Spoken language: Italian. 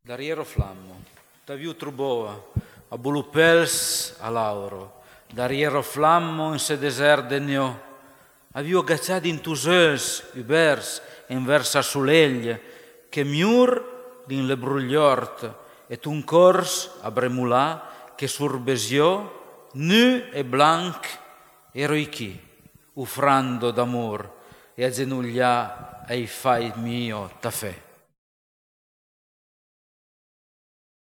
Dariero flammo, t'aviu truboa, a bulupels a Lauro, dariero flammo in se desert de Niò, aviu agacciat in tus eus ubers en versa soleglia, che miur din le brugliort, et un cors a bremulà che surbesiò, nu e blanc eroichi, ufrando d'amor e a genoglià ai fai mio ta fe.